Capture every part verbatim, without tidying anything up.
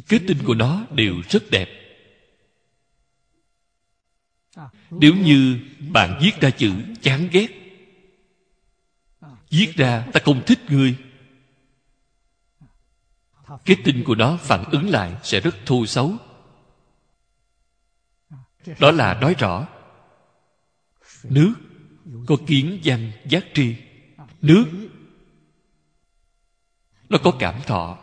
Kết tinh của nó đều rất đẹp. Nếu như bạn viết ra chữ chán ghét, viết ra ta không thích ngươi, kết tinh của nó phản ứng lại sẽ rất thô xấu. Đó là nói rõ nước có kiến văn giác tri. Nước nó có cảm thọ.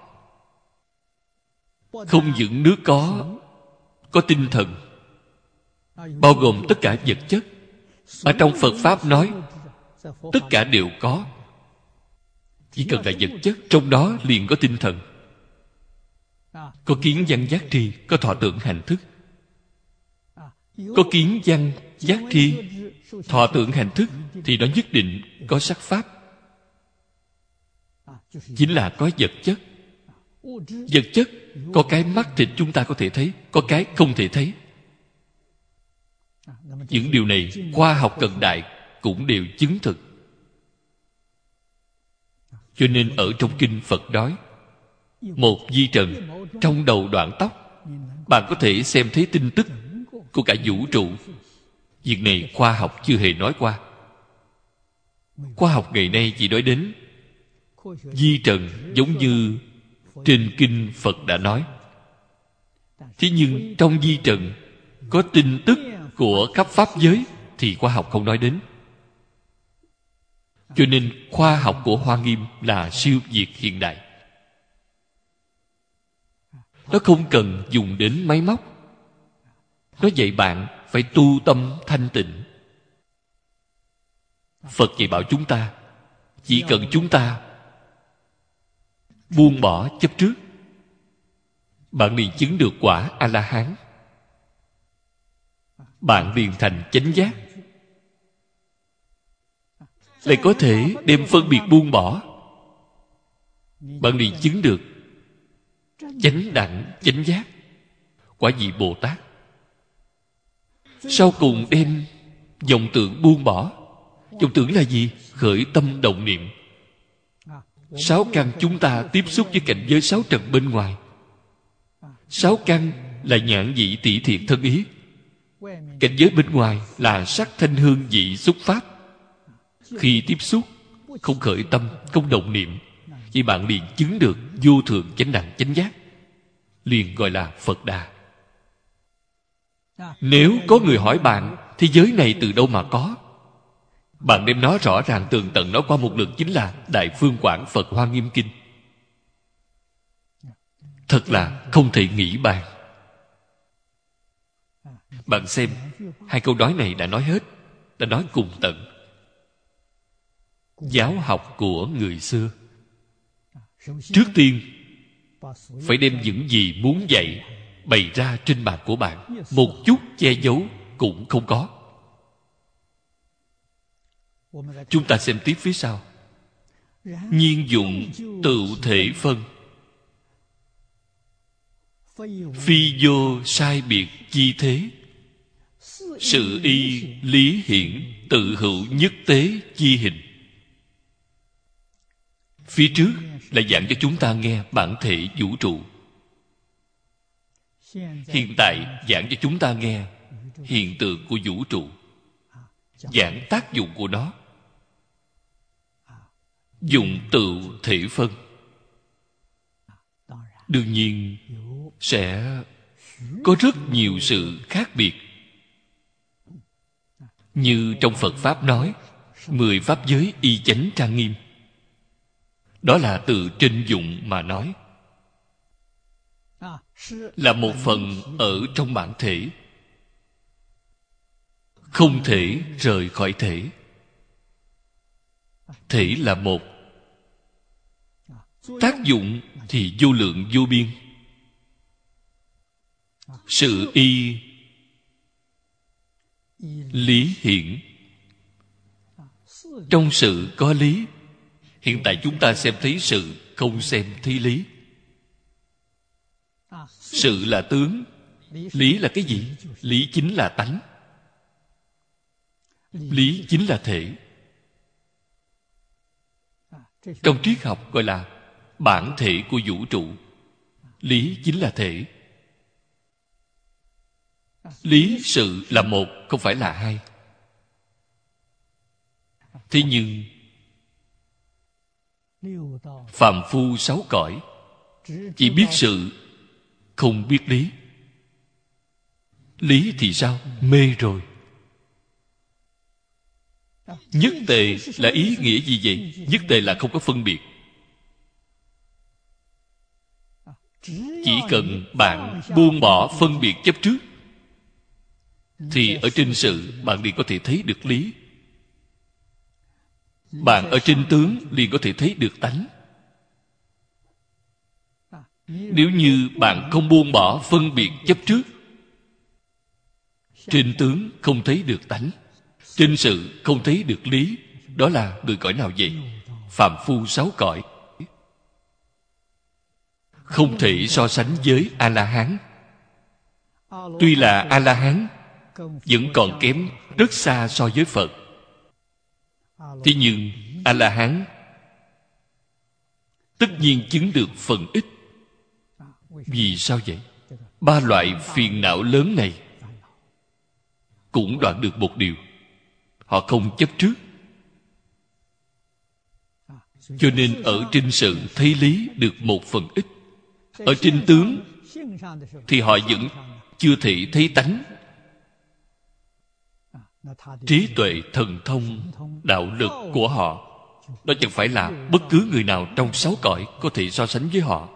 Không những nước có có tinh thần, bao gồm tất cả vật chất. Ở trong Phật Pháp nói tất cả đều có. Chỉ cần là vật chất, trong đó liền có tinh thần. Có kiến văn giác tri, có thọ tưởng hành thức. Có kiến văn giác tri, thọ tưởng hành thức, thì nó nhất định có sắc pháp. Chính là có vật chất. Vật chất có cái mắt thịt chúng ta có thể thấy, có cái không thể thấy. Những điều này khoa học cận đại cũng đều chứng thực. Cho nên ở trong kinh Phật nói, một vi trần trong đầu đoạn tóc, bạn có thể xem thấy tin tức của cả vũ trụ. Việc này khoa học chưa hề nói qua. Khoa học ngày nay chỉ nói đến vi trần giống như trên kinh Phật đã nói. Thế nhưng trong vi trần có tin tức của khắp pháp giới thì khoa học không nói đến. Cho nên khoa học của Hoa Nghiêm là siêu việt hiện đại. Nó không cần dùng đến máy móc. Nó dạy bạn phải tu tâm thanh tịnh. Phật dạy bảo chúng ta, chỉ cần chúng ta buông bỏ chấp trước, bạn liền chứng được quả A-la-hán. Bạn liền thành chánh giác. Lại có thể đem phân biệt buông bỏ, bạn liền chứng được chánh đẳng chánh giác, quả vị Bồ Tát. Sau cùng đem vọng tưởng buông bỏ. Vọng tưởng là gì? Khởi tâm động niệm. Sáu căn chúng ta tiếp xúc với cảnh giới sáu trần bên ngoài. Sáu căn là nhãn vị tỷ thiệt thân ý. Cảnh giới bên ngoài là sắc thanh hương vị xúc pháp. Khi tiếp xúc không khởi tâm, không động niệm, thì bạn liền chứng được vô thượng chánh đẳng chánh giác, liền gọi là Phật Đà. Nếu có người hỏi bạn thế giới này từ đâu mà có, bạn đem nó rõ ràng tường tận nói qua một lượt, chính là Đại Phương Quảng Phật Hoa Nghiêm Kinh. Thật là không thể nghĩ bàn. Bạn xem, hai câu nói này đã nói hết, đã nói cùng tận. Giáo học của người xưa, trước tiên phải đem những gì muốn dạy bày ra trên bàn của bạn, một chút che giấu cũng không có. Chúng ta xem tiếp phía sau. Nhiên dụng tự thể phân, phi vô sai biệt chi thế, sự y lý hiển tự hữu nhất tế chi hình. Phía trước là giảng cho chúng ta nghe bản thể vũ trụ. Hiện tại giảng cho chúng ta nghe hiện tượng của vũ trụ, giảng tác dụng của nó. Dụng tự thể phân, đương nhiên sẽ có rất nhiều sự khác biệt. Như trong Phật Pháp nói, mười pháp giới y chánh trang nghiêm. Đó là từ trên dụng mà nói, là một phần ở trong bản thể, không thể rời khỏi thể. Thể là một, tác dụng thì vô lượng vô biên. Sự y lý hiển, trong sự có lý. Hiện tại chúng ta xem thấy sự, không xem thấy lý. Sự là tướng, lý là cái gì? Lý chính là tánh, lý chính là thể. Trong triết học gọi là bản thể của vũ trụ. Lý chính là thể. Lý sự là một, không phải là hai. Thế nhưng phàm phu sáu cõi chỉ biết sự, không biết lý. Lý thì sao? Mê rồi. Nhất tề là ý nghĩa gì vậy? Nhất tề là không có phân biệt. Chỉ cần bạn buông bỏ phân biệt chấp trước, thì ở trên sự bạn liền có thể thấy được lý. Bạn ở trên tướng liền có thể thấy được tánh. Nếu như bạn không buông bỏ phân biệt chấp trước, trên tướng không thấy được tánh, trên sự không thấy được lý, đó là người cõi nào vậy? Phàm phu sáu cõi. Không thể so sánh với A-la-hán. Tuy là A-la-hán, vẫn còn kém rất xa so với Phật. Thế nhưng A-la-hán tất nhiên chứng được phần ít. Vì sao vậy? Ba loại phiền não lớn này cũng đoạn được một điều: họ không chấp trước. Cho nên ở trên sự thấy lý được một phần ít. Ở trên tướng thì họ vẫn chưa thể thấy tánh. Trí tuệ, thần thông, đạo lực của họ, đó chẳng phải là bất cứ người nào trong sáu cõi có thể so sánh với họ.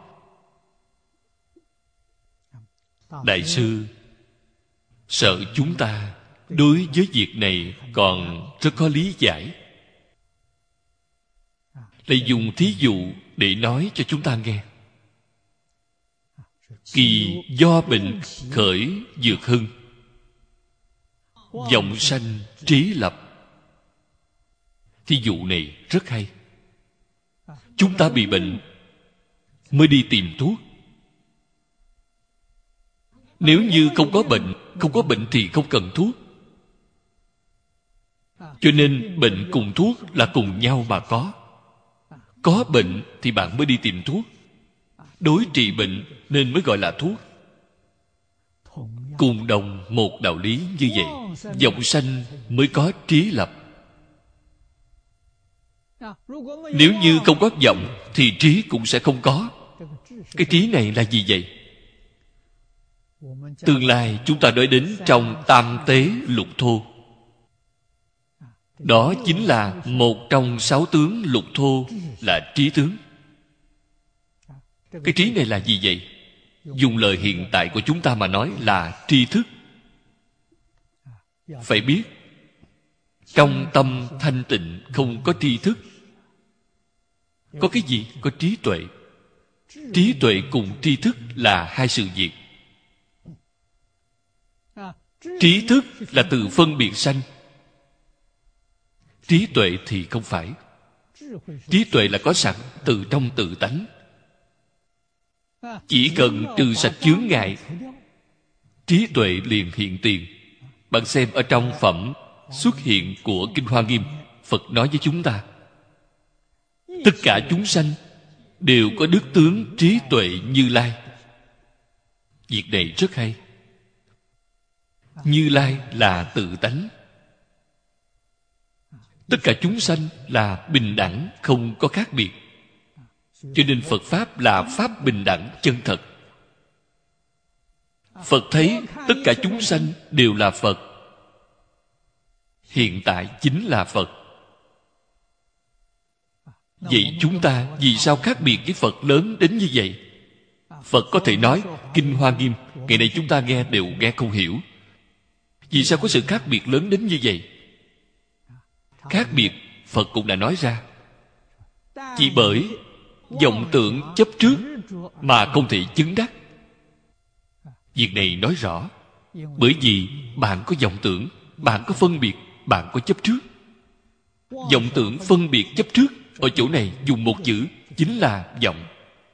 Đại sư sợ chúng ta đối với việc này còn rất có lý giải, lại dùng thí dụ để nói cho chúng ta nghe. Kỳ do bệnh khởi dược hưng, vọng sanh trí lập. Thí dụ này rất hay. Chúng ta bị bệnh mới đi tìm thuốc. Nếu như không có bệnh, không có bệnh thì không cần thuốc. Cho nên bệnh cùng thuốc là cùng nhau mà có. Có bệnh thì bạn mới đi tìm thuốc. Đối trị bệnh nên mới gọi là thuốc. Cùng đồng một đạo lý như vậy, vọng sanh mới có trí lập. Nếu như không có vọng thì trí cũng sẽ không có. Cái trí này là gì vậy? Tương lai chúng ta nói đến trong tam tế lục thô. Đó chính là một trong sáu tướng lục thô, là trí tướng. Cái trí này là gì vậy? Dùng lời hiện tại của chúng ta mà nói là tri thức. Phải biết, trong tâm thanh tịnh không có tri thức. Có cái gì? Có trí tuệ. Trí tuệ cùng tri thức là hai sự việc. Trí thức là từ phân biệt sanh. Trí tuệ thì không phải. Trí tuệ là có sẵn từ trong tự tánh. Chỉ cần trừ sạch chướng ngại, trí tuệ liền hiện tiền. Bạn xem ở trong phẩm xuất hiện của Kinh Hoa Nghiêm, Phật nói với chúng ta, tất cả chúng sanh đều có đức tướng trí tuệ Như Lai. Việc này rất hay. Như Lai là tự tánh. Tất cả chúng sanh là bình đẳng, không có khác biệt. Cho nên Phật Pháp là Pháp bình đẳng chân thật. Phật thấy tất cả chúng sanh đều là Phật. Hiện tại chính là Phật. Vậy chúng ta vì sao khác biệt với Phật lớn đến như vậy? Phật có thể nói Kinh Hoa Nghiêm, ngày nay chúng ta nghe đều nghe không hiểu. Vì sao có sự khác biệt lớn đến như vậy? Khác biệt Phật cũng đã nói ra. Chỉ bởi vọng tưởng chấp trước mà không thể chứng đắc. Việc này nói rõ. Bởi vì bạn có vọng tưởng, bạn có phân biệt, bạn có chấp trước. Vọng tưởng phân biệt chấp trước, ở chỗ này dùng một chữ, chính là vọng.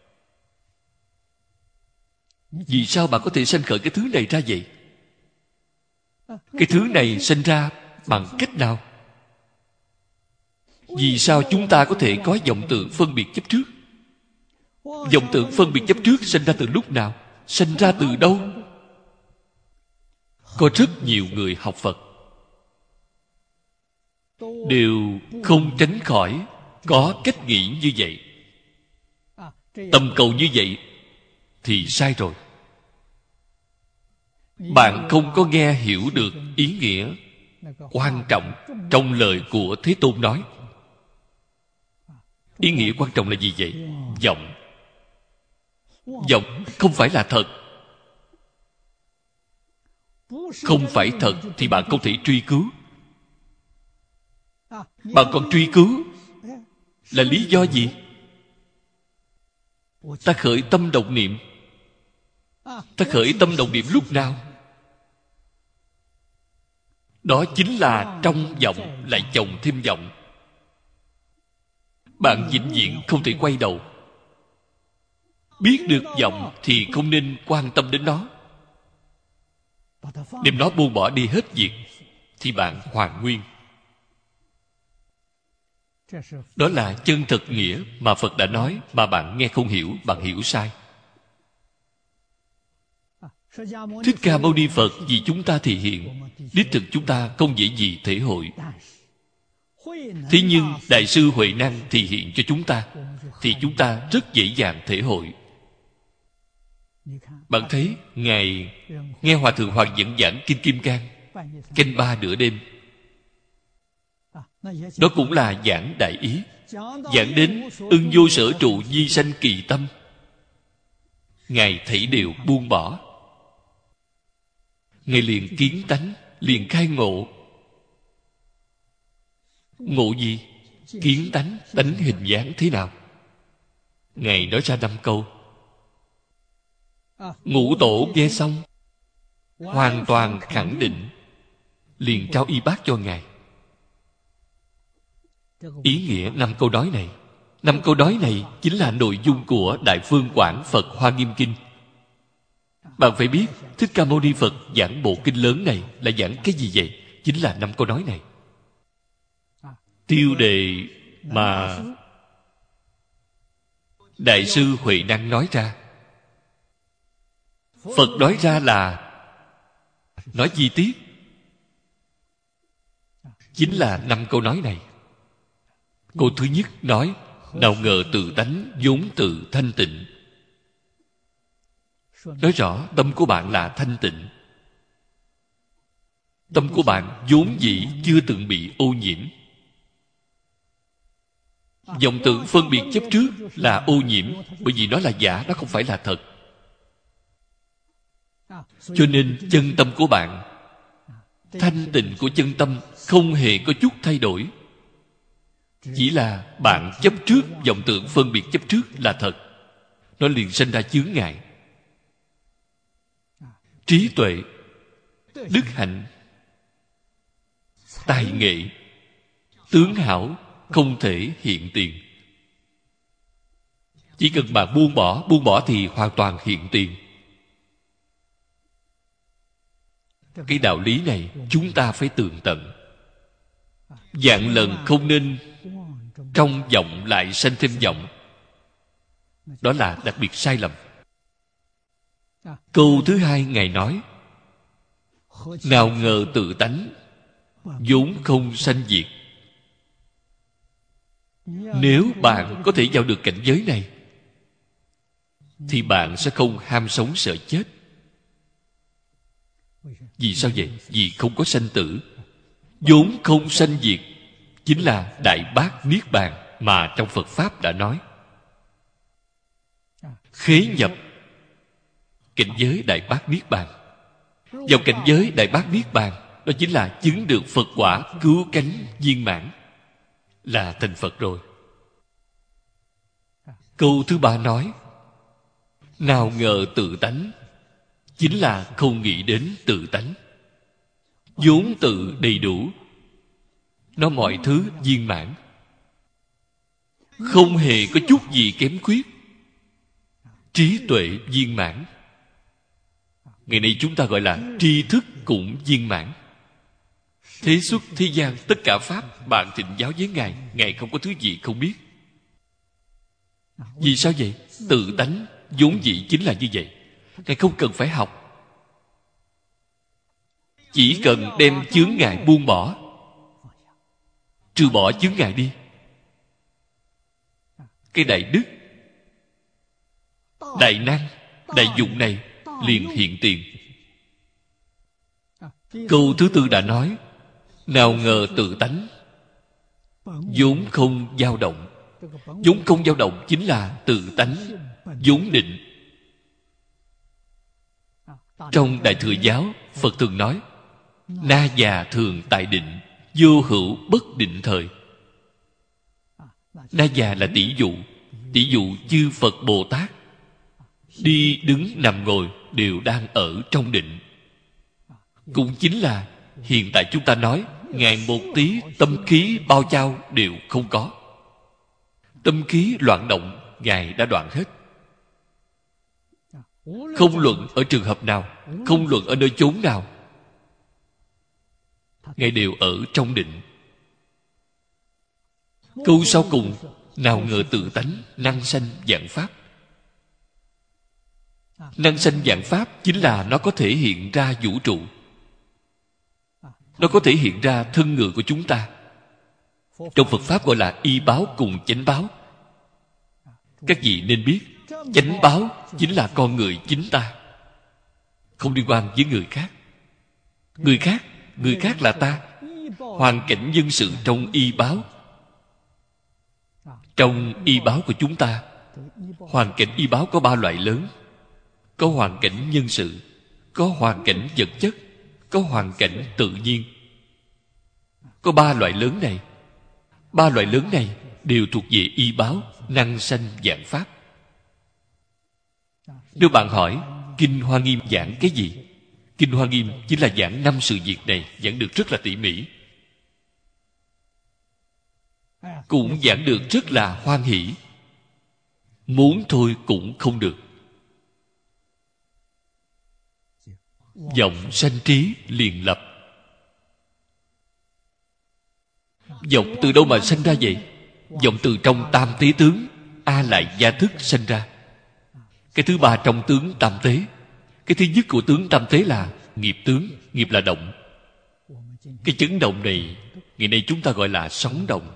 Vì sao bạn có thể sanh khởi cái thứ này ra vậy? Cái thứ này sinh ra bằng cách nào? Vì sao chúng ta có thể có vọng tưởng phân biệt chấp trước? Vọng tưởng phân biệt chấp trước sinh ra từ lúc nào? Sinh ra từ đâu? Có rất nhiều người học Phật đều không tránh khỏi có cách nghĩ như vậy. Tâm cầu như vậy thì sai rồi. Bạn không có nghe hiểu được ý nghĩa quan trọng trong lời của Thế Tôn nói. Ý nghĩa quan trọng là gì vậy? Vọng. Vọng không phải là thật. Không phải thật thì bạn không thể truy cứu. Bạn còn truy cứu là lý do gì? Ta khởi tâm động niệm. Ta khởi tâm động niệm lúc nào? Đó chính là trong vọng lại chồng thêm vọng. Bạn vĩnh viễn không thể quay đầu. Biết được vọng thì không nên quan tâm đến nó. Đem nó buông bỏ đi hết việc thì bạn hoàn nguyên. Đó là chân thật nghĩa mà Phật đã nói, mà bạn nghe không hiểu, bạn hiểu sai. Thích Ca Mâu Ni Phật vì chúng ta thể hiện, đích thực chúng ta không dễ gì thể hội. Thế nhưng Đại sư Huệ Năng thể hiện cho chúng ta, thì chúng ta rất dễ dàng thể hội. Bạn thấy Ngài nghe Hòa Thượng Hoàng dẫn giảng Kinh Kim Cang canh ba nửa đêm, đó cũng là giảng đại ý. Giảng đến ưng vô sở trụ nhi sanh kỳ tâm, Ngài thảy đều buông bỏ. Ngài liền kiến tánh, liền khai ngộ. Ngộ gì? Kiến tánh, tánh hình dáng thế nào? Ngài nói ra năm câu. Ngũ tổ nghe xong hoàn toàn khẳng định, liền trao y bát cho Ngài. Ý nghĩa năm câu nói này, năm câu nói này chính là nội dung của Đại Phương Quảng Phật Hoa Nghiêm Kinh. Bạn phải biết Thích Ca Mâu Ni Phật giảng bộ kinh lớn này là giảng cái gì vậy? Chính là năm câu nói này. Tiêu đề mà Đại sư Huệ Năng nói ra, Phật nói ra là nói chi tiết, chính là năm câu nói này. Câu thứ nhất nói: nào ngờ tự tánh vốn tự thanh tịnh. Nói rõ tâm của bạn là thanh tịnh. Tâm của bạn vốn dĩ chưa từng bị ô nhiễm. Vọng tưởng phân biệt chấp trước là ô nhiễm, bởi vì nó là giả, nó không phải là thật. Cho nên chân tâm của bạn, thanh tịnh của chân tâm không hề có chút thay đổi. Chỉ là bạn chấp trước, vọng tưởng phân biệt chấp trước là thật, nó liền sinh ra chướng ngại. Trí tuệ, đức hạnh, tài nghệ, tướng hảo không thể hiện tiền. Chỉ cần bạn buông bỏ, buông bỏ thì hoàn toàn hiện tiền. Cái đạo lý này chúng ta phải tường tận. Vạn lần không nên trong vọng lại sanh thêm vọng. Đó là đặc biệt sai lầm. Câu thứ hai Ngài nói: nào ngờ tự tánh vốn không sanh diệt. Nếu bạn có thể vào được cảnh giới này, thì bạn sẽ không ham sống sợ chết. Vì sao vậy? Vì không có sanh tử. Vốn không sanh diệt chính là Đại Bát Niết Bàn mà trong Phật Pháp đã nói. Khế nhập cảnh giới Đại Bát Niết Bàn. Vào cảnh giới Đại Bát Niết Bàn, đó chính là chứng được Phật quả cứu cánh viên mãn, là thành Phật rồi. Câu thứ ba nói: nào ngờ tự tánh, chính là không nghĩ đến tự tánh. Vốn tự đầy đủ, nó mọi thứ viên mãn, không hề có chút gì kém khuyết. Trí tuệ viên mãn. Ngày nay chúng ta gọi là tri thức cũng viên mãn. Thế xuất thế gian tất cả Pháp bạn thịnh giáo với Ngài, Ngài không có thứ gì không biết. Vì sao vậy? Tự tánh vốn dĩ chính là như vậy. Ngài không cần phải học, chỉ cần đem chướng ngại buông bỏ, trừ bỏ chướng ngại đi, cái đại đức, đại năng, đại dụng này liền hiện tiền. Câu thứ tư đã nói, nào ngờ tự tánh vốn không dao động. Vốn không dao động chính là tự tánh vốn định. Trong Đại Thừa Giáo, Phật thường nói, na già thường tại định, vô hữu bất định thời. Na già là tỷ dụ. Tỷ dụ chư Phật Bồ Tát đi đứng nằm ngồi đều đang ở trong định. Cũng chính là hiện tại chúng ta nói, ngài một tí tâm khí bao chao đều không có. Tâm khí loạn động, ngài đã đoạn hết. Không luận ở trường hợp nào, không luận ở nơi chốn nào, ngài đều ở trong định. Câu sau cùng, nào ngờ tự tánh năng sanh vạn pháp. Năng sanh vạn pháp chính là nó có thể hiện ra vũ trụ, nó có thể hiện ra thân người của chúng ta. Trong Phật Pháp gọi là y báo cùng chánh báo. Các vị nên biết, chánh báo chính là con người chính ta, không liên quan với người khác. Người khác, người khác là ta. Hoàn cảnh nhân sự trong y báo. Trong y báo của chúng ta, hoàn cảnh y báo có ba loại lớn. Có hoàn cảnh nhân sự, có hoàn cảnh vật chất, có hoàn cảnh tự nhiên. Có ba loại lớn này. Ba loại lớn này đều thuộc về y báo, năng sanh vạn pháp. Nếu bạn hỏi Kinh Hoa Nghiêm giảng cái gì, Kinh Hoa Nghiêm chính là giảng năm sự việc này, giảng được rất là tỉ mỉ, cũng giảng được rất là hoan hỷ. Muốn thôi cũng không được. Vọng sanh trí liền lập. Vọng từ đâu mà sanh ra vậy? Vọng từ trong tam tế tướng A Lại Gia Thức sanh ra. Cái thứ ba trong tướng tam tế. Cái thứ nhất của tướng tam tế là nghiệp tướng. Nghiệp là động. Cái chấn động này, ngày nay chúng ta gọi là sóng động.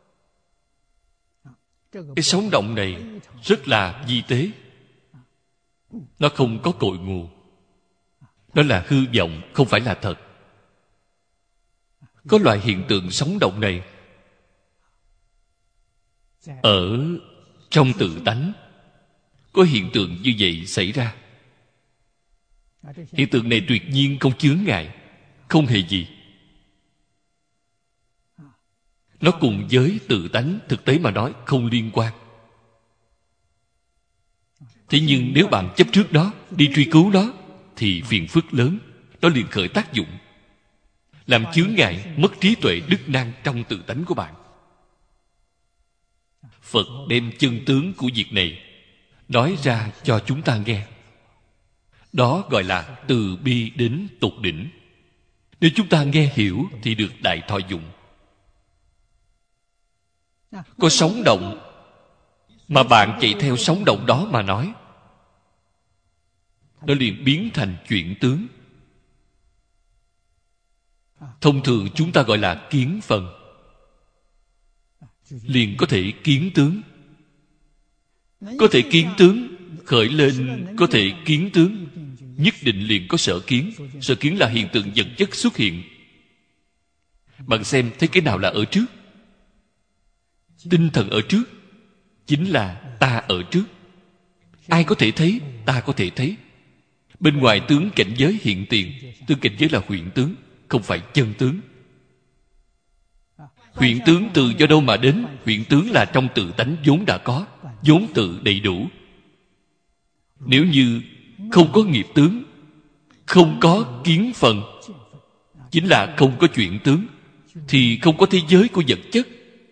Cái sóng động này rất là vi tế. Nó không có cội nguồn. Nó là hư vọng, không phải là thật. Có loại hiện tượng sóng động này ở trong tự tánh. Có hiện tượng như vậy xảy ra. Hiện tượng này tuyệt nhiên không chướng ngại, không hề gì. Nó cùng với tự tánh thực tế mà nói không liên quan. Thế nhưng nếu bạn chấp trước nó, đi truy cứu nó, thì phiền phức lớn. Nó liền khởi tác dụng, làm chướng ngại, mất trí tuệ đức năng trong tự tánh của bạn. Phật đem chân tướng của việc này nói ra cho chúng ta nghe. Đó gọi là từ bi đến tột đỉnh. Nếu chúng ta nghe hiểu thì được đại thọ dụng. Có sóng động mà bạn chạy theo sóng động đó mà nói, nó liền biến thành chuyện tướng. Thông thường chúng ta gọi là kiến phần. Liền có thể kiến tướng. Có thể kiến tướng, khởi lên có thể kiến tướng, nhất định liền có sở kiến. Sở kiến là hiện tượng vật chất xuất hiện. Bạn xem thấy cái nào là ở trước? Tinh thần ở trước, chính là ta ở trước. Ai có thể thấy? Ta có thể thấy. Bên ngoài tướng cảnh giới hiện tiền, tướng cảnh giới là huyễn tướng, không phải chân tướng. Huyễn tướng từ do đâu mà đến? Huyễn tướng là trong tự tánh vốn đã có, vốn tự đầy đủ. Nếu như không có nghiệp tướng, không có kiến phần, chính là không có chuyện tướng, thì không có thế giới của vật chất.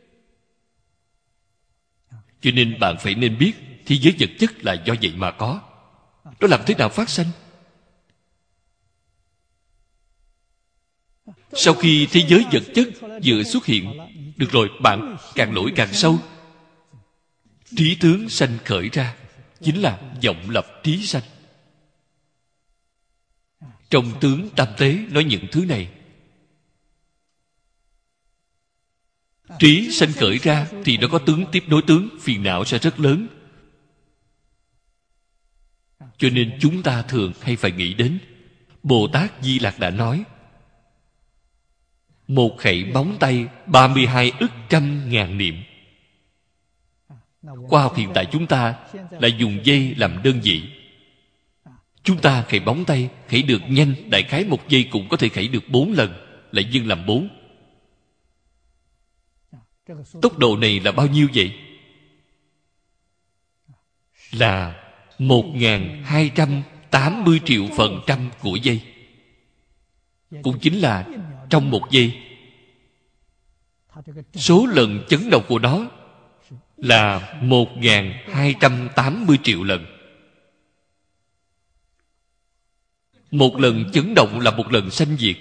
Cho nên bạn phải nên biết thế giới vật chất là do vậy mà có. Nó làm thế nào phát sanh? Sau khi thế giới vật chất vừa xuất hiện, được rồi, bạn càng lỗi càng sâu, trí tướng sanh khởi ra. chính là vọng lập trí sanh. Trong tướng tam tế nói những thứ này. Trí sanh khởi ra thì nó có tướng tiếp nối tướng, phiền não sẽ rất lớn. Cho nên chúng ta thường hay phải nghĩ đến Bồ Tát Di Lặc đã nói: một khẩy móng tay ba mươi hai ức trăm ngàn niệm. Khoa học hiện tại chúng ta là dùng giây làm đơn vị. Chúng ta khẩy móng tay khẩy được nhanh, đại khái một giây cũng có thể khẩy được bốn lần, lại nhân làm bốn. Tốc độ này là bao nhiêu vậy? Là một nghìn hai trăm tám mươi triệu phần trăm của giây. Cũng chính là trong một giây, số lần chấn động của nó là một nghìn hai trăm tám mươi triệu lần. Một lần chấn động là một lần sanh diệt.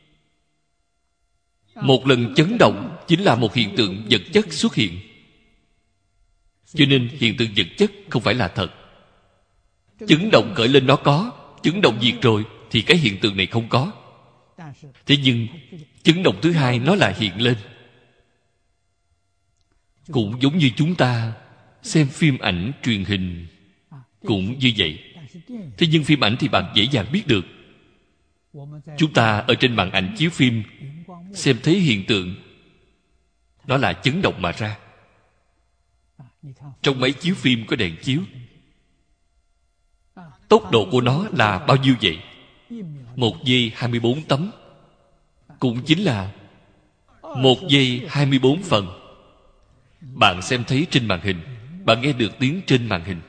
Một lần chấn động chính là một hiện tượng vật chất xuất hiện. Cho nên hiện tượng vật chất không phải là thật. Chấn động khởi lên nó có, chấn động diệt rồi thì cái hiện tượng này không có. Thế nhưng chấn động thứ hai nó lại hiện lên. Cũng giống như chúng ta xem phim ảnh truyền hình cũng như vậy. Thế nhưng phim ảnh thì bạn dễ dàng biết được. Chúng ta ở trên màn ảnh chiếu phim xem thấy hiện tượng, nó là chấn động mà ra. Trong máy chiếu phim có đèn chiếu, tốc độ của nó là bao nhiêu vậy? Một giây hai mươi bốn tấm, cũng chính là một giây hai mươi bốn phần. Bạn xem thấy trên màn hình, bạn nghe được tiếng trên màn hình.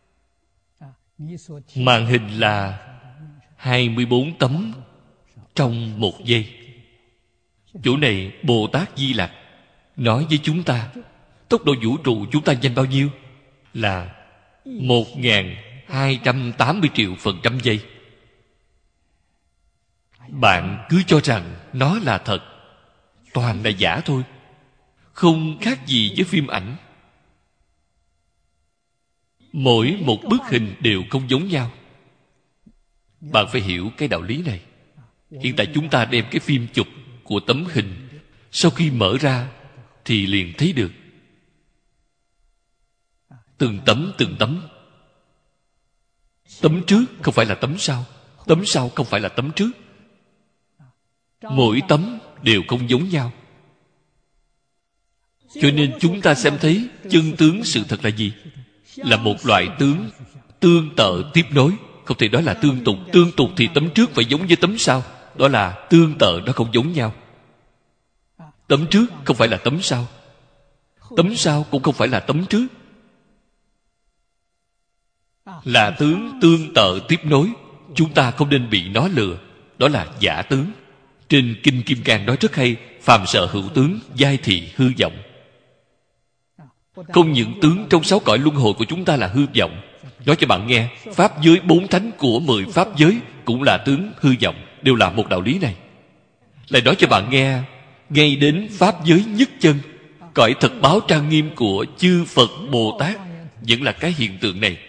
Màn hình là hai mươi bốn tấm trong một giây. Chỗ này Bồ Tát Di Lặc nói với chúng ta tốc độ vũ trụ chúng ta nhanh bao nhiêu? Là một nghìn hai trăm tám mươi triệu phần trăm giây. Bạn cứ cho rằng nó là thật, toàn là giả thôi, không khác gì với phim ảnh. Mỗi một bức hình đều không giống nhau. Bạn phải hiểu cái đạo lý này. Hiện tại chúng ta đem cái phim chụp của tấm hình, sau khi mở ra thì liền thấy được từng tấm từng tấm. Tấm trước không phải là tấm sau, tấm sau không phải là tấm trước. Mỗi tấm đều không giống nhau. Cho nên chúng ta xem thấy chân tướng sự thật là gì? Là một loại tướng tương tự tiếp nối. Không thể nói là tương tục. Tương tục thì tấm trước phải giống với tấm sau. Đó là tương tự, nó không giống nhau. Tấm trước không phải là tấm sau, tấm sau cũng không phải là tấm trước. Là tướng tương tự tiếp nối. Chúng ta không nên bị nó lừa. Đó là giả tướng. Trên Kinh Kim Cang nói rất hay: phàm sở hữu tướng, giai thị hư vọng. Không những tướng trong sáu cõi luân hồi của chúng ta là hư vọng. Nói cho bạn nghe, pháp giới bốn thánh của mười pháp giới cũng là tướng hư vọng, đều là một đạo lý này. Lại nói cho bạn nghe, ngay đến pháp giới nhất chân, cõi thật báo trang nghiêm của chư Phật Bồ Tát vẫn là cái hiện tượng này.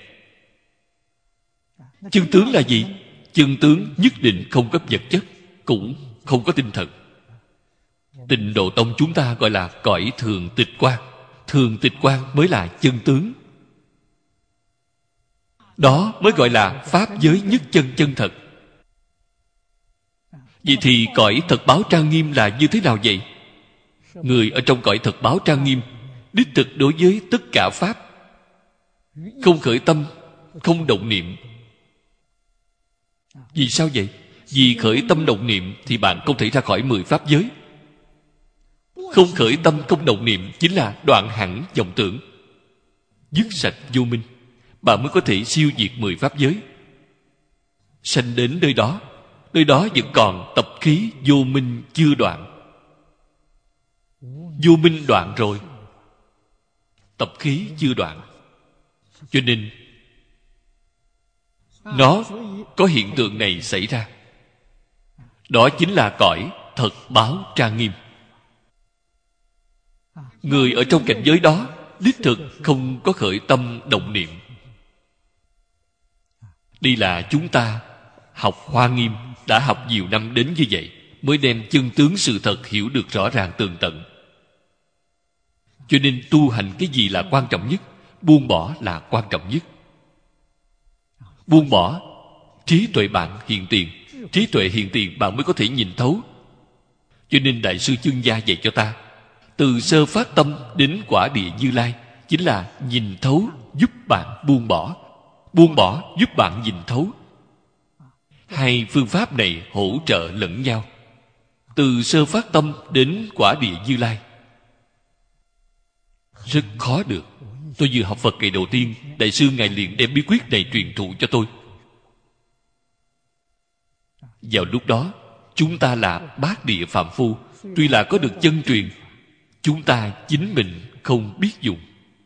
Chân tướng là gì? Chân tướng nhất định không có vật chất, cũng không có tinh thần. Tịnh Độ Tông chúng ta gọi là cõi thường tịch quang. Thường tịch quang mới là chân tướng. Đó mới gọi là pháp giới nhất chân chân thật. Vậy thì cõi thật báo trang nghiêm là như thế nào vậy? Người ở trong cõi thật báo trang nghiêm đích thực đối với tất cả pháp không khởi tâm, không động niệm. Vì sao vậy? Vì khởi tâm động niệm thì bạn không thể ra khỏi mười pháp giới. Không khởi tâm không động niệm chính là đoạn hẳn vọng tưởng, dứt sạch vô minh. Bạn mới có thể siêu diệt mười pháp giới. Sanh đến nơi đó, nơi đó vẫn còn tập khí vô minh chưa đoạn. Vô minh đoạn rồi, tập khí chưa đoạn. Cho nên nó có hiện tượng này xảy ra. Đó chính là cõi thật báo trang nghiêm. Người ở trong cảnh giới đó đích thực không có khởi tâm động niệm. Đây là chúng ta học Hoa Nghiêm đã học nhiều năm đến như vậy, mới đem chân tướng sự thật hiểu được rõ ràng tường tận. Cho nên tu hành cái gì là quan trọng nhất? Buông bỏ là quan trọng nhất. Buông bỏ, trí tuệ bạn hiện tiền. Trí tuệ hiện tiền bạn mới có thể nhìn thấu. Cho nên Đại sư Chương Gia dạy cho ta, từ sơ phát tâm đến quả địa Như Lai, chính là nhìn thấu giúp bạn buông bỏ. Buông bỏ giúp bạn nhìn thấu. Hai phương pháp này hỗ trợ lẫn nhau. Từ sơ phát tâm đến quả địa Như Lai rất khó được. Tôi vừa học Phật ngày đầu tiên, Đại sư Ngài liền đem bí quyết này truyền thụ cho tôi. Vào lúc đó, chúng ta là bát địa phàm phu, tuy là có được chân truyền, chúng ta chính mình không biết dùng.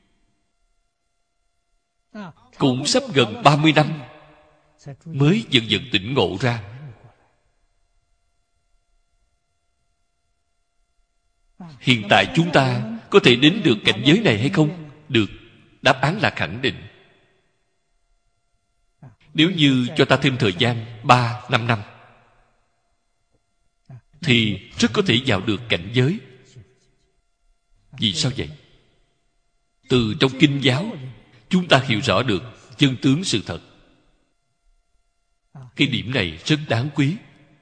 Cũng sắp gần ba mươi năm mới dần dần tỉnh ngộ ra. Hiện tại chúng ta có thể đến được cảnh giới này hay không? Được. Đáp án là khẳng định. Nếu như cho ta thêm thời gian ba, năm năm thì rất có thể vào được cảnh giới. Vì sao vậy? Từ trong kinh giáo chúng ta hiểu rõ được chân tướng sự thật. Cái điểm này rất đáng quý.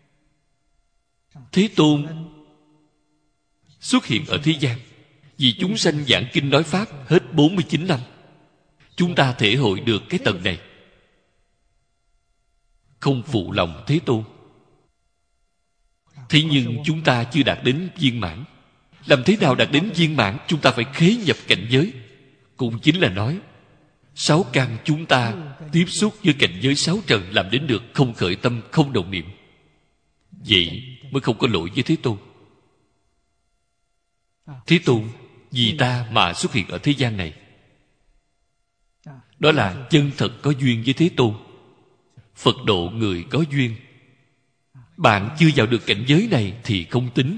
Thế Tôn xuất hiện ở thế gian vì chúng sanh giảng kinh nói pháp hết bốn mươi chín năm. Chúng ta thể hội được cái tầng này. Không phụ lòng Thế Tôn. Thế nhưng chúng ta chưa đạt đến viên mãn. Làm thế nào đạt đến viên mãn? Chúng ta phải khế nhập cảnh giới. Cũng chính là nói sáu căn chúng ta tiếp xúc với cảnh giới sáu trần, làm đến được không khởi tâm, không động niệm. Vậy mới không có lỗi với Thế Tôn. Thế Tôn vì ta mà xuất hiện ở thế gian này, đó là chân thật có duyên với Thế Tôn. Phật độ người có duyên. Bạn chưa vào được cảnh giới này thì không tính.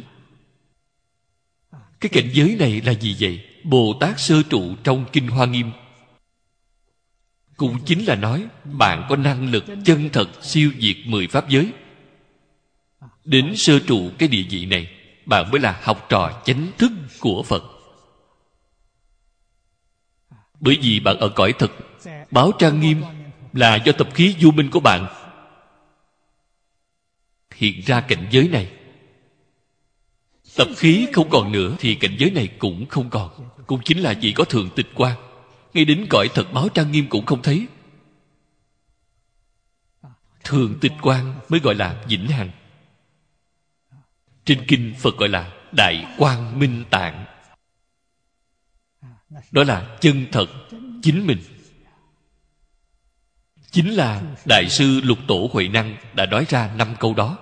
Cái cảnh giới này là gì vậy? Bồ Tát sơ trụ trong Kinh Hoa Nghiêm cũng chính là nói bạn có năng lực chân thật siêu diệt mười pháp giới. Đến sơ trụ cái địa vị này, bạn mới là học trò chánh thức của Phật. Bởi vì bạn ở cõi thực, báo trang nghiêm là do tập khí vô minh của bạn hiện ra cảnh giới này. Tập khí không còn nữa thì cảnh giới này cũng không còn. Cũng chính là chỉ có thường tịch quan. Ngay đến cõi thật báo trang nghiêm cũng không thấy. Thường tịch quan mới gọi là vĩnh hằng. Trên kinh Phật gọi là Đại Quang Minh Tạng. Đó là chân thật chính mình. Chính là Đại sư Lục Tổ Huệ Năng đã nói ra năm câu đó.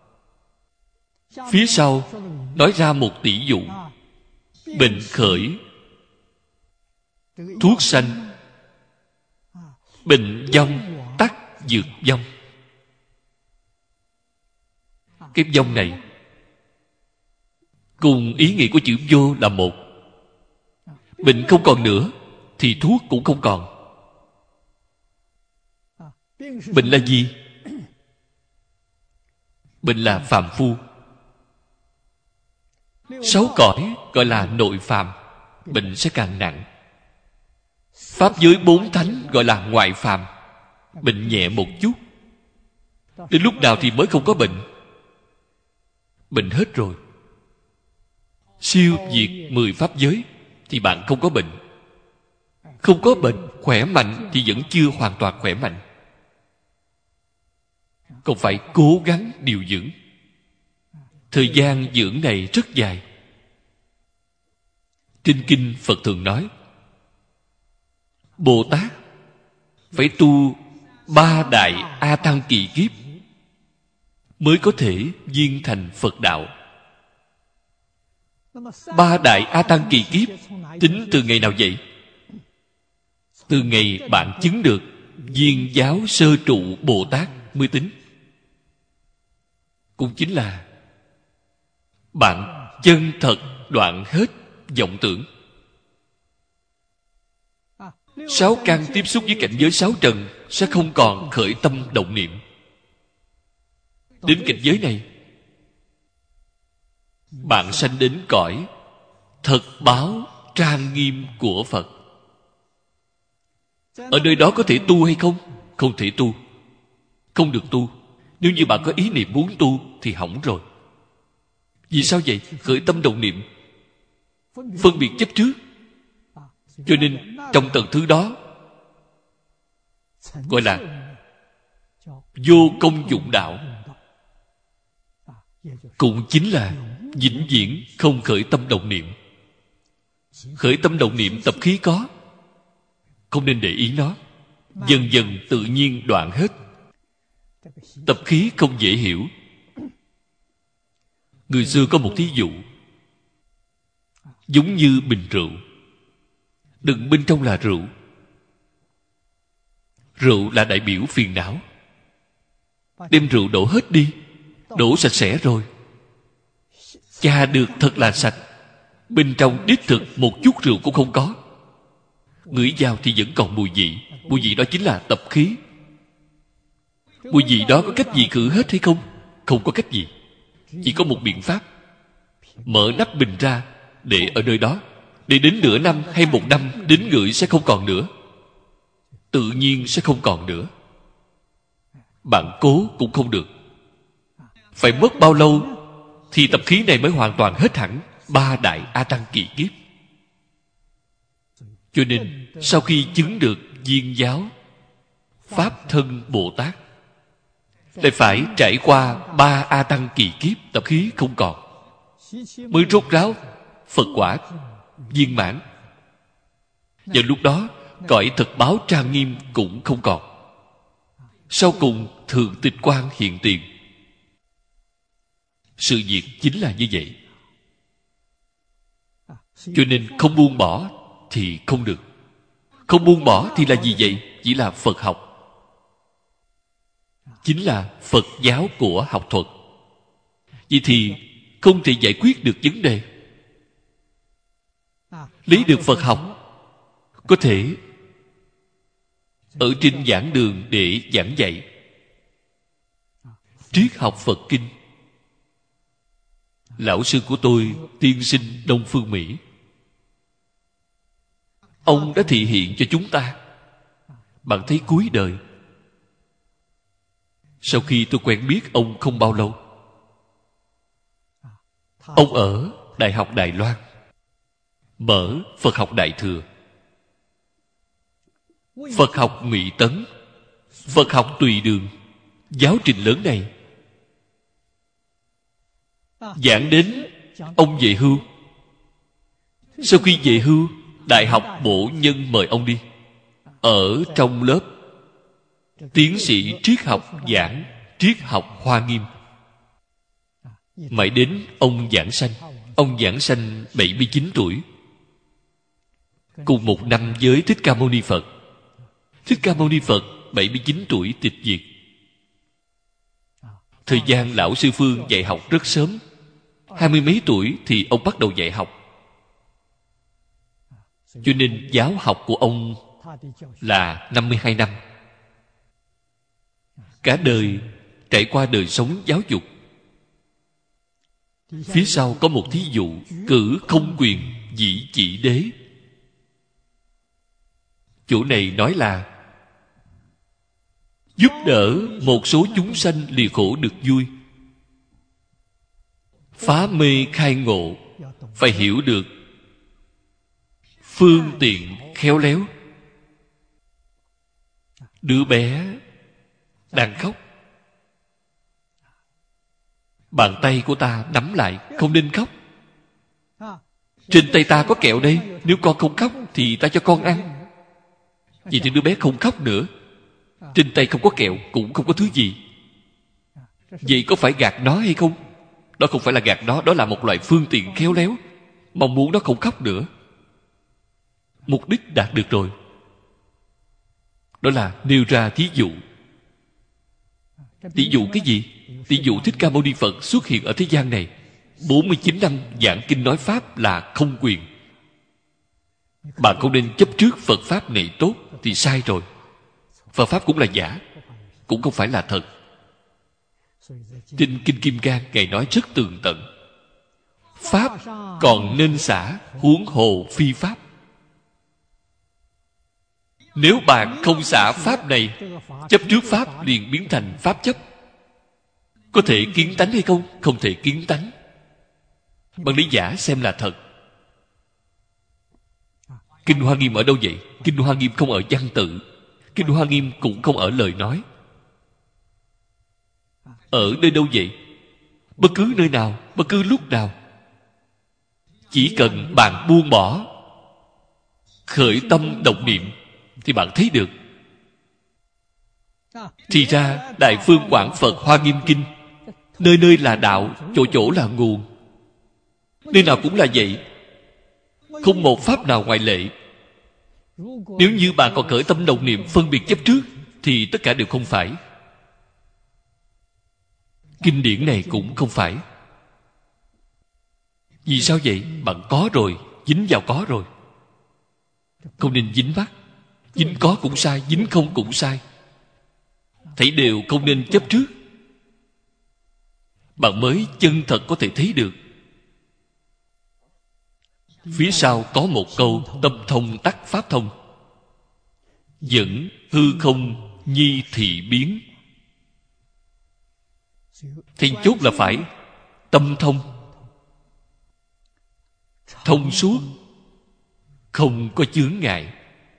Phía sau nói ra một tỷ dụ. Bệnh khởi thuốc sanh, bệnh vong tắc dược vong. Cái vong này cùng ý nghĩa của chữ vô là một. Bệnh không còn nữa thì thuốc cũng không còn. Bệnh là gì? Bệnh là phàm phu. Sáu cõi gọi là nội phàm, bệnh sẽ càng nặng. Pháp giới bốn thánh gọi là ngoại phàm, bệnh nhẹ một chút. Đến lúc nào thì mới không có bệnh? Bệnh hết rồi. Siêu diệt mười pháp giới thì bạn không có bệnh. Không có bệnh, khỏe mạnh thì vẫn chưa hoàn toàn khỏe mạnh. Còn phải cố gắng điều dưỡng. Thời gian dưỡng này rất dài. Trên kinh Phật thường nói Bồ Tát phải tu ba đại A Tăng kỳ kiếp mới có thể viên thành Phật đạo. Ba đại A Tăng kỳ kiếp tính từ ngày nào vậy? Từ ngày bạn chứng được viên giáo sơ trụ Bồ Tát mới tính. Cũng chính là bạn chân thật đoạn hết vọng tưởng. Sáu căn tiếp xúc với cảnh giới sáu trần sẽ không còn khởi tâm động niệm. Đến cảnh giới này, bạn sanh đến cõi thật báo trang nghiêm của Phật. Ở nơi đó có thể tu hay không? Không thể tu. Không được tu. Nếu như bạn có ý niệm muốn tu thì hỏng rồi. Vì sao vậy? Khởi tâm động niệm, phân biệt chấp trước. Cho nên trong tầng thứ đó gọi là vô công dụng đạo, cũng chính là vĩnh viễn không khởi tâm động niệm. Khởi tâm động niệm tập khí có, không nên để ý nó. Dần dần tự nhiên đoạn hết. Tập khí không dễ hiểu. Người xưa có một thí dụ, giống như bình rượu. Đựng bên trong là rượu. Rượu là đại biểu phiền não. Đem rượu đổ hết đi, đổ sạch sẽ rồi, chà được thật là sạch. Bên trong đích thực một chút rượu cũng không có. Ngửi vào thì vẫn còn mùi vị. Mùi vị đó chính là tập khí. Mùi vị đó có cách gì khử hết hay không? Không có cách gì. Chỉ có một biện pháp: mở nắp bình ra, để ở nơi đó, để đến nửa năm hay một năm đến ngửi sẽ không còn nữa. Tự nhiên sẽ không còn nữa. Bạn cố cũng không được. Phải mất bao lâu thì tập khí này mới hoàn toàn hết hẳn? Ba đại A Tăng kỳ kiếp. Cho nên sau khi chứng được viên giáo Pháp thân Bồ Tát, lại phải trải qua ba A Tăng kỳ kiếp, tập khí không còn, mới rốt ráo Phật quả viên mãn. Và lúc đó cõi thật báo trang nghiêm cũng không còn. Sau cùng thường tịch quang hiện tiền. Sự việc chính là như vậy. Cho nên không buông bỏ thì không được. Không buông bỏ thì là gì vậy? Chỉ là Phật học. Chính là Phật giáo của học thuật. Vậy thì không thể giải quyết được vấn đề. Lấy được Phật học, có thể ở trên giảng đường để giảng dạy triết học Phật kinh. Lão sư của tôi, tiên sinh Đông Phương Mỹ, ông đã thị hiện cho chúng ta. Bạn thấy cuối đời, sau khi tôi quen biết ông không bao lâu, ông ở Đại học Đài Loan mở Phật học Đại Thừa, Phật học Ngụy Tấn, Phật học Tùy Đường. Giáo trình lớn này giảng đến ông về hưu. Sau khi về hưu, Đại học Bổ Nhân mời ông đi ở trong lớp tiến sĩ triết học giảng triết học Hoa Nghiêm. Mãi đến ông giảng sanh. Ông giảng sanh bảy mươi chín tuổi, cùng một năm với Thích Ca Mâu Ni Phật. Thích Ca Mâu Ni Phật bảy mươi chín tuổi tịch diệt. Thời gian lão sư Phương dạy học rất sớm. Hai mươi mấy tuổi thì ông bắt đầu dạy học. Cho nên giáo học của ông là năm mươi hai năm. Cả đời trải qua đời sống giáo dục. Phía sau có một thí dụ: cử không quyền dĩ chỉ đế. Chỗ này nói là giúp đỡ một số chúng sanh lìa khổ được vui. Phá mê khai ngộ, phải hiểu được phương tiện khéo léo. Đứa bé đang khóc, bàn tay của ta nắm lại, không nên khóc. Trên tay ta có kẹo đây, nếu con không khóc thì ta cho con ăn. Vì thế đứa bé không khóc nữa. Trên tay không có kẹo, cũng không có thứ gì. Vậy có phải gạt nó hay không? Đó không phải là gạt nó, đó là một loại phương tiện khéo léo, mong muốn nó không khóc nữa. Mục đích đạt được rồi. Đó là nêu ra thí dụ. Tỷ dụ cái gì? Tỷ dụ Thích Ca Mâu Ni Phật xuất hiện ở thế gian này, bốn mươi chín năm giảng kinh nói Pháp là không quyền. Bạn không nên chấp trước Phật Pháp này tốt thì sai rồi. Phật Pháp cũng là giả, cũng không phải là thật. Trên Kinh Kim Cang, Ngài nói rất tường tận: Pháp còn nên xả, huống hồ phi Pháp. Nếu bạn không xả Pháp này, chấp trước Pháp liền biến thành Pháp chấp. Có thể kiến tánh hay không? Không thể kiến tánh. Bạn lấy giả xem là thật. Kinh Hoa Nghiêm ở đâu vậy? Kinh Hoa Nghiêm không ở văn tự, Kinh Hoa Nghiêm cũng không ở lời nói. Ở nơi đâu vậy? Bất cứ nơi nào, bất cứ lúc nào. Chỉ cần bạn buông bỏ, khởi tâm động niệm, thì bạn thấy được. Thì ra Đại Phương Quảng Phật Hoa Nghiêm Kinh, nơi nơi là đạo, chỗ chỗ là nguồn. Nơi nào cũng là vậy, không một pháp nào ngoại lệ. Nếu như bạn còn khởi tâm động niệm phân biệt chấp trước, thì tất cả đều không phải. Kinh điển này cũng không phải. Vì sao vậy? Bạn có rồi, dính vào có rồi. Không nên dính mắc. Dính có cũng sai, dính không cũng sai. Thấy đều không nên chấp trước. Bạn mới chân thật có thể thấy được. Phía sau có một câu: tâm thông tắc pháp thông, dẫn hư không nhi thị biến. Then chốt là phải tâm thông, thông suốt, không có chướng ngại.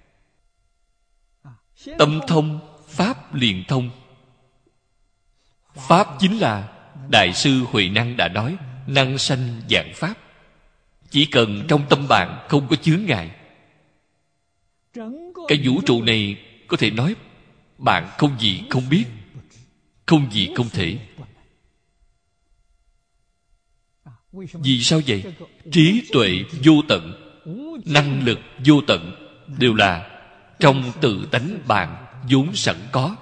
Tâm thông, pháp liền thông. Pháp chính là Đại sư Huệ Năng đã nói: năng sanh vạn pháp. Chỉ cần trong tâm bạn không có chướng ngại, cái vũ trụ này có thể nói bạn không gì không biết, không gì không thể. Vì sao vậy? Trí tuệ vô tận, năng lực vô tận đều là trong tự tánh bạn vốn sẵn có.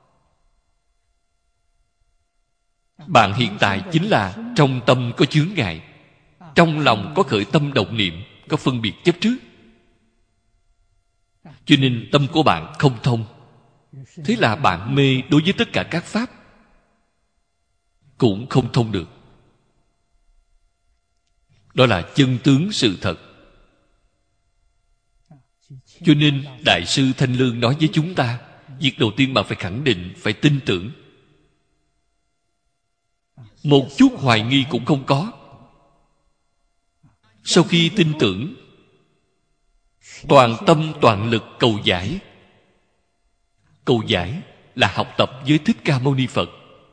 Bạn hiện tại chính là trong tâm có chướng ngại, trong lòng có khởi tâm động niệm, có phân biệt chấp trước, cho nên tâm của bạn không thông. Thế là bạn mê đối với tất cả các pháp, cũng không thông được. Đó là chân tướng sự thật. Cho nên Đại sư Thanh Lương nói với chúng ta, việc đầu tiên bạn phải khẳng định, phải tin tưởng. Một chút hoài nghi cũng không có. Sau khi tin tưởng, toàn tâm toàn lực cầu giải. Cầu giải là học tập với Thích Ca Mâu Ni Phật.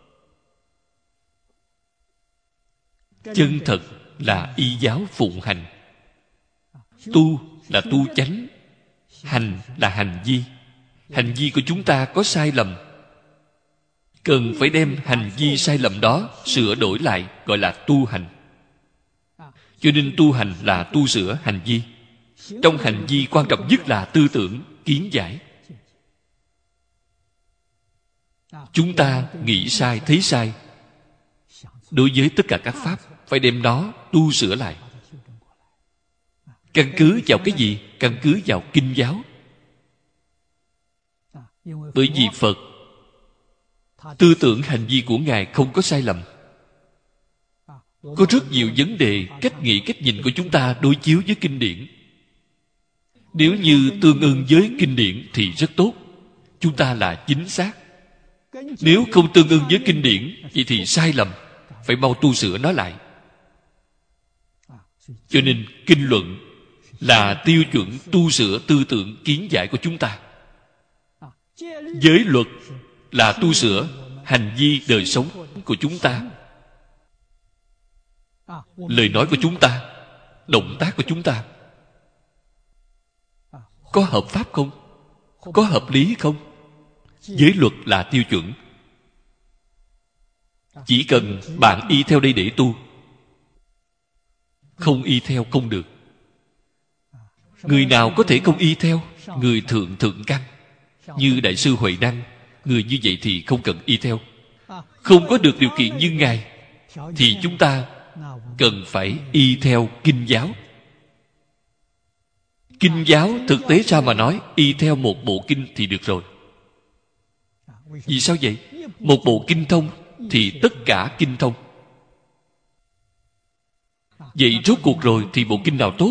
Chân thật là y giáo phụng hành. Tu là tu chánh, hành là hành vi. Hành vi của chúng ta có sai lầm, cần phải đem hành vi sai lầm đó sửa đổi lại, gọi là tu hành. Cho nên tu hành là tu sửa hành vi. Trong hành vi quan trọng nhất là tư tưởng, kiến giải. Chúng ta nghĩ sai, thấy sai, đối với tất cả các pháp phải đem nó tu sửa lại. Căn cứ vào cái gì? Căn cứ vào kinh giáo. Bởi vì Phật tư tưởng hành vi của Ngài không có sai lầm. Có rất nhiều vấn đề, cách nghĩ, cách nhìn của chúng ta đối chiếu với kinh điển. Nếu như tương ưng với kinh điển thì rất tốt, chúng ta là chính xác. Nếu không tương ưng với kinh điển, vậy thì sai lầm, phải mau tu sửa nó lại. Cho nên kinh luận là tiêu chuẩn tu sửa tư tưởng kiến giải của chúng ta. Giới luật là tu sửa hành vi đời sống của chúng ta, lời nói của chúng ta, động tác của chúng ta. Có hợp pháp không? Có hợp lý không? Giới luật là tiêu chuẩn. Chỉ cần bạn y theo đây để tu, không y theo không được. Người nào có thể không y theo? Người thượng thượng căn, như Đại sư Huệ Năng. Người như vậy thì không cần y theo. Không có được điều kiện như Ngài, thì chúng ta cần phải y theo kinh giáo. Kinh giáo thực tế sao mà nói, y theo một bộ kinh thì được rồi. Vì sao vậy? Một bộ kinh thông thì tất cả kinh thông. Vậy rốt cuộc rồi thì bộ kinh nào tốt?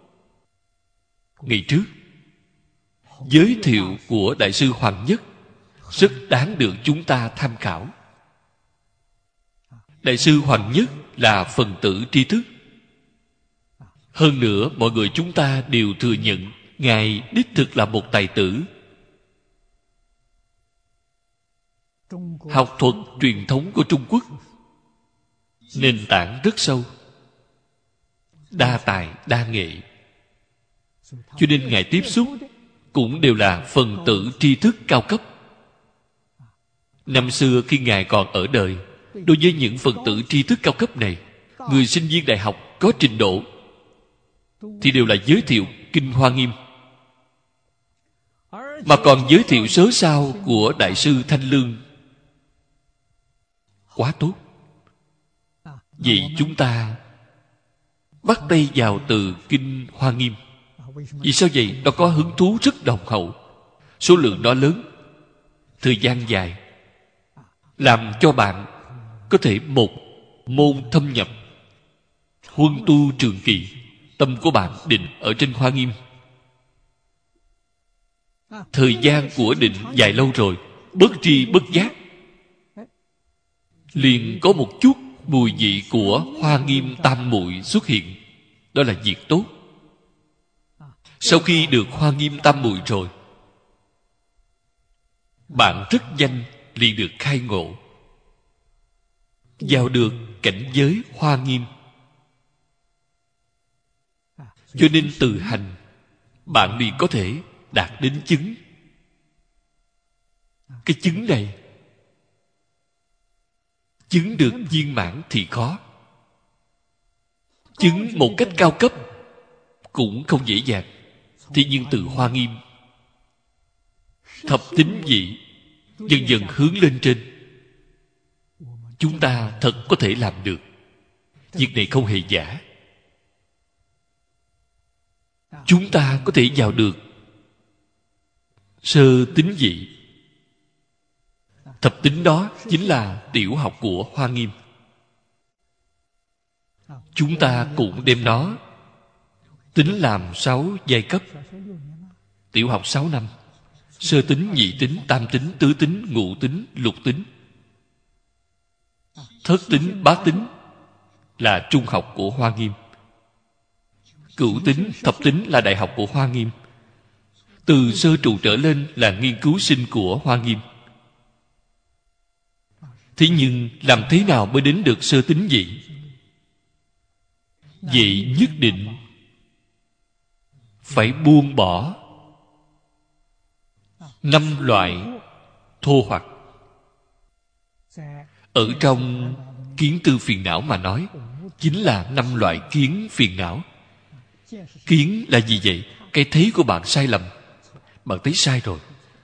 Ngày trước giới thiệu của Đại sư Hoàng Nhất rất đáng được chúng ta tham khảo. Đại sư Hoàng Nhất là phần tử tri thức. Hơn nữa mọi người chúng ta đều thừa nhận Ngài đích thực là một tài tử. Học thuật truyền thống của Trung Quốc nền tảng rất sâu, đa tài đa nghệ, cho nên Ngài tiếp xúc cũng đều là phần tử tri thức cao cấp. Năm xưa khi Ngài còn ở đời, đối với những phần tử tri thức cao cấp này, người sinh viên đại học có trình độ thì đều là giới thiệu Kinh Hoa Nghiêm. Mà còn giới thiệu sớ sao của Đại sư Thanh Lương quá tốt. Vậy chúng ta bắt tay vào từ Kinh Hoa Nghiêm. Vì sao vậy? Nó có hứng thú rất đồng hậu, số lượng nó lớn, thời gian dài, làm cho bạn có thể một môn thâm nhập, huân tu trường kỳ. Tâm của bạn định ở trên Hoa Nghiêm. Thời gian của định dài lâu rồi, bất tri bất giác liền có một chút mùi vị của Hoa Nghiêm tam muội xuất hiện. Đó là việc tốt. Sau khi được Hoa Nghiêm tam muội rồi, bạn rất nhanh liền được khai ngộ, vào được cảnh giới Hoa Nghiêm. Cho nên từ hành bạn liền có thể đạt đến chứng. Cái chứng này chứng được viên mãn thì khó. Chứng một cách cao cấp cũng không dễ dàng. Thế nhưng từ Hoa Nghiêm, thập tín vị dần dần hướng lên trên, chúng ta thật có thể làm được. Việc này không hề giả. Chúng ta có thể vào được sơ tín vị. Thập tín đó chính là tiểu học của Hoa Nghiêm. Chúng ta cũng đem nó tính làm sáu giai cấp. Tiểu học sáu năm, sơ tín, nhị tín, tam tín, tứ tín, ngũ tín, lục tín. Thất tín, bát tín là trung học của Hoa Nghiêm. Cửu tín, thập tín là đại học của Hoa Nghiêm. Từ sơ trụ trở lên là nghiên cứu sinh của Hoa Nghiêm. Thế nhưng làm thế nào mới đến được sơ tín vị? Vậy nhất định phải buông bỏ năm loại thô hoặc. Ở trong kiến tư phiền não mà nói, chính là năm loại kiến phiền não. Kiến là gì vậy? Cái thấy của bạn sai lầm. Bạn thấy sai rồi.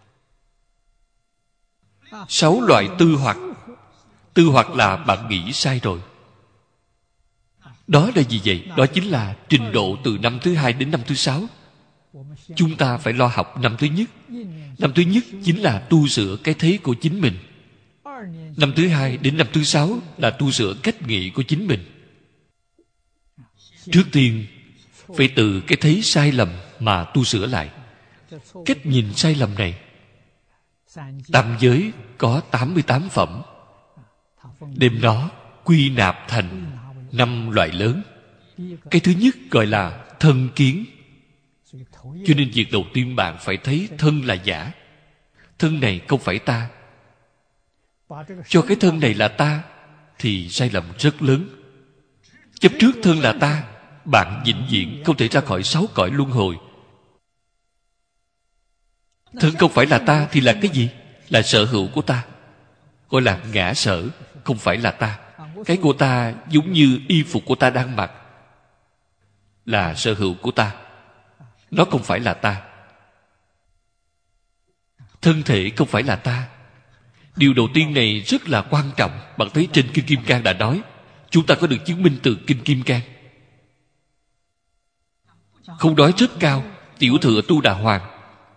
Sáu loại tư hoặc. Tư hoặc là bạn nghĩ sai rồi. Đó là gì vậy? Đó chính là trình độ từ năm thứ hai đến năm thứ sáu. Chúng ta phải lo học năm thứ nhất. Năm thứ nhất chính là tu sửa cái thấy của chính mình. Năm thứ hai đến năm thứ sáu là tu sửa cách nghĩ của chính mình. Trước tiên phải từ cái thấy sai lầm mà tu sửa lại. Cách nhìn sai lầm này, tam giới có tám mươi tám phẩm, đem nó quy nạp thành năm loại lớn. Cái thứ nhất gọi là thân kiến. Cho nên việc đầu tiên bạn phải thấy thân là giả. Thân này không phải ta. Cho cái thân này là ta thì sai lầm rất lớn. Chấp trước thân là ta, bạn vĩnh viễn không thể ra khỏi sáu cõi luân hồi. Thân không phải là ta thì là cái gì? Là sở hữu của ta, gọi là ngã sở, không phải là ta. Cái của ta giống như y phục của ta đang mặc, là sở hữu của ta, nó không phải là ta. Thân thể không phải là ta. Điều đầu tiên này rất là quan trọng. Bạn thấy trên Kinh Kim Cang đã nói, chúng ta có được chứng minh từ Kinh Kim Cang. Không nói rất cao, tiểu thừa Tu Đà Hoàng.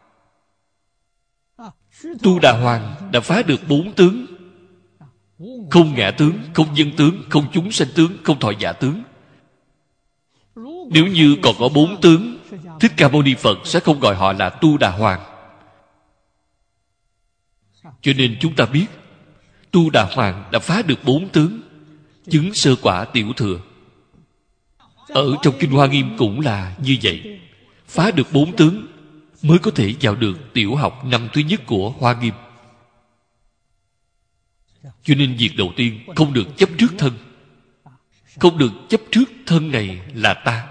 Tu Đà Hoàng đã phá được bốn tướng: không ngã tướng, không nhân tướng, không chúng sanh tướng, không thọ giả tướng. Nếu như còn có bốn tướng, Thích Ca Mâu Ni Phật sẽ không gọi họ là Tu Đà Hoàng. Cho nên chúng ta biết Tu Đà Hoàng đã phá được bốn tướng, chứng sơ quả tiểu thừa. Ở trong Kinh Hoa Nghiêm cũng là như vậy. Phá được bốn tướng mới có thể vào được tiểu học năm thứ nhất của Hoa Nghiêm. Cho nên việc đầu tiên không được chấp trước thân. Không được chấp trước thân này là ta,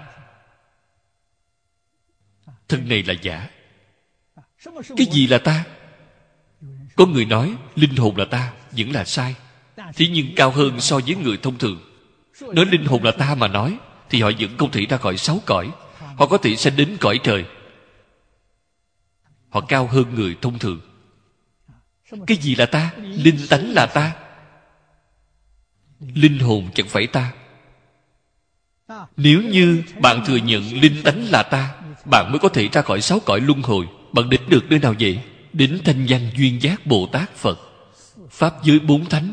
thân này là giả. Cái gì là ta? Có người nói linh hồn là ta, vẫn là sai. Thế nhưng cao hơn so với người thông thường. Nói linh hồn là ta mà nói, thì họ vẫn không thể ra khỏi sáu cõi. Họ có thể sanh đến cõi trời. Họ cao hơn người thông thường. Cái gì là ta? Linh tánh là ta. Linh hồn chẳng phải ta. Nếu như bạn thừa nhận linh tánh là ta, bạn mới có thể ra khỏi sáu cõi luân hồi. Bạn đến được nơi nào vậy? Đến thanh danh duyên giác Bồ Tát Phật, pháp giới bốn thánh.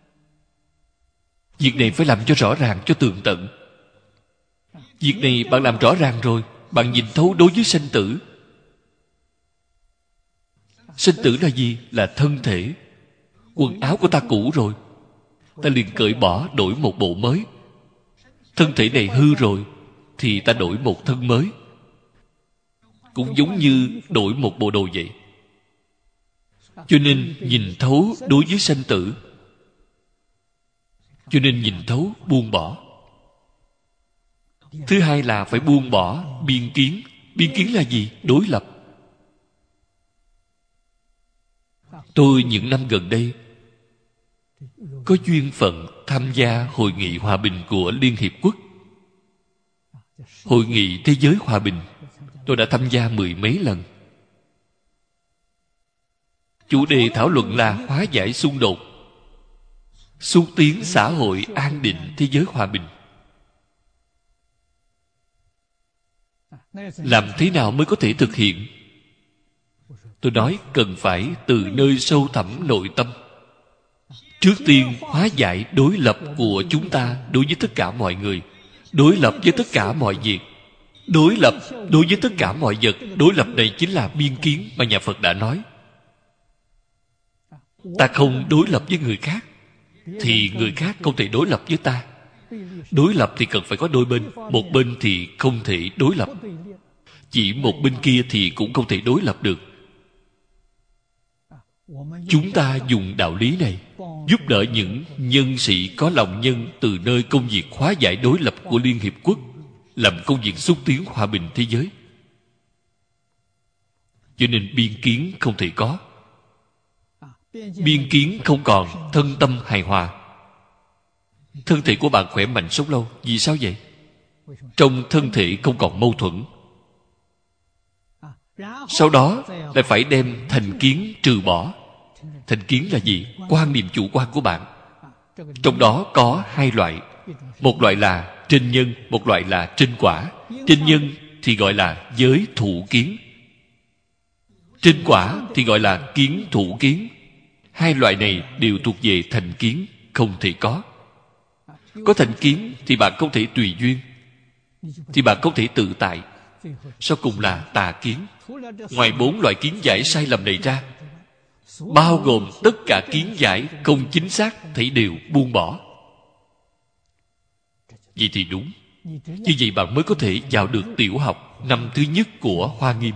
Việc này phải làm cho rõ ràng, cho tường tận. Việc này bạn làm rõ ràng rồi, bạn nhìn thấu đối với sanh tử. Sanh tử là gì? Là thân thể. Quần áo của ta cũ rồi, ta liền cởi bỏ, đổi một bộ mới. Thân thể này hư rồi, thì ta đổi một thân mới. Cũng giống như đổi một bộ đồ vậy. Cho nên nhìn thấu đối với sanh tử. Cho nên nhìn thấu, buông bỏ. Thứ hai là phải buông bỏ biên kiến. Biên kiến là gì? Đối lập. Tôi những năm gần đây có duyên phận tham gia hội nghị hòa bình của Liên Hiệp Quốc. Hội nghị thế giới hòa bình tôi đã tham gia mười mấy lần. Chủ đề thảo luận là hóa giải xung đột, xúc tiến xã hội an định, thế giới hòa bình. Làm thế nào mới có thể thực hiện? Tôi nói cần phải từ nơi sâu thẳm nội tâm. Trước tiên hóa giải đối lập của chúng ta đối với tất cả mọi người, đối lập với tất cả mọi việc, đối lập đối với tất cả mọi vật. Đối lập này chính là biên kiến mà nhà Phật đã nói. Ta không đối lập với người khác, thì người khác không thể đối lập với ta. Đối lập thì cần phải có đôi bên. Một bên thì không thể đối lập, chỉ một bên kia thì cũng không thể đối lập được. Chúng ta dùng đạo lý này giúp đỡ những nhân sĩ có lòng nhân từ nơi công việc hóa giải đối lập của Liên Hiệp Quốc, làm công việc xúc tiến hòa bình thế giới. Cho nên biên kiến không thể có. Biên kiến không còn, thân tâm hài hòa. Thân thể của bạn khỏe mạnh sống lâu. Vì sao vậy? Trong thân thể không còn mâu thuẫn. Sau đó lại phải đem thành kiến trừ bỏ. Thành kiến là gì? Quan niệm chủ quan của bạn. Trong đó có hai loại. Một loại là trên nhân, một loại là trên quả. Trên nhân thì gọi là giới thụ kiến, trên quả thì gọi là kiến thụ kiến. Hai loại này đều thuộc về thành kiến, không thể có. Có thành kiến thì bạn không thể tùy duyên, thì bạn không thể tự tại. Sau cùng là tà kiến. Ngoài bốn loại kiến giải sai lầm này ra, bao gồm tất cả kiến giải không chính xác thì đều buông bỏ. Vậy thì đúng. Như vậy bạn mới có thể vào được tiểu học năm thứ nhất của Hoa Nghiêm.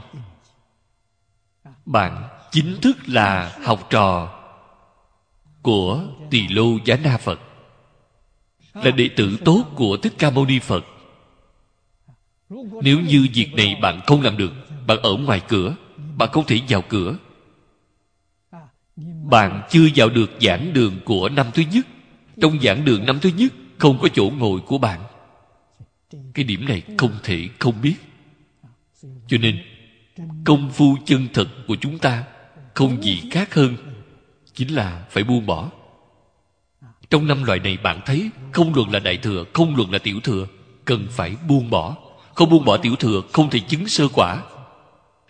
Bạn chính thức là học trò của Tỳ Lô Giá Na Phật, là đệ tử tốt của Thích Ca Mâu Ni Phật. Nếu như việc này bạn không làm được, bạn ở ngoài cửa, bạn không thể vào cửa. Bạn chưa vào được giảng đường của năm thứ nhất. Trong giảng đường năm thứ nhất không có chỗ ngồi của bạn. Cái điểm này không thể không biết. Cho nên công phu chân thực của chúng ta không gì khác hơn chính là phải buông bỏ. Trong năm loại này bạn thấy, không luận là đại thừa, không luận là tiểu thừa, cần phải buông bỏ. Không buông bỏ tiểu thừa không thể chứng sơ quả.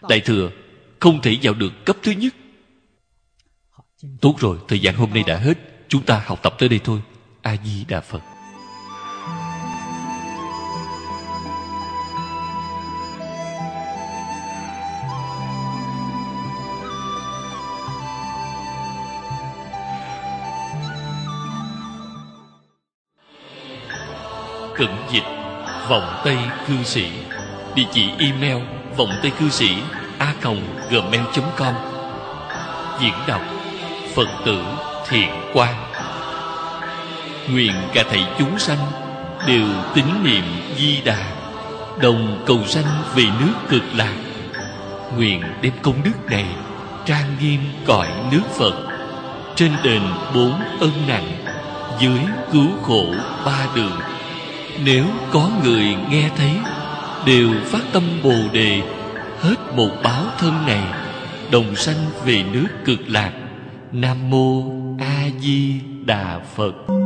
Đại thừa không thể vào được cấp thứ nhất. Tốt rồi, thời gian hôm nay đã hết. Chúng ta học tập tới đây thôi. A Di Đà Phật. Cận dịch vọng tây cư sĩ. Địa chỉ email vọng tây cư sĩ a còng gmail chấm com. Diễn đọc Phật tử Thiện Quang. Nguyện cả thảy chúng sanh đều tín niệm Di Đà, đồng cầu sanh về nước Cực Lạc. Nguyện đem công đức này trang nghiêm cõi nước Phật, trên đền bốn ân nặng, dưới cứu khổ ba đường. Nếu có người nghe thấy, đều phát tâm Bồ Đề, hết một báo thân này, đồng sanh về nước Cực Lạc. Nam mô A Di Đà Phật.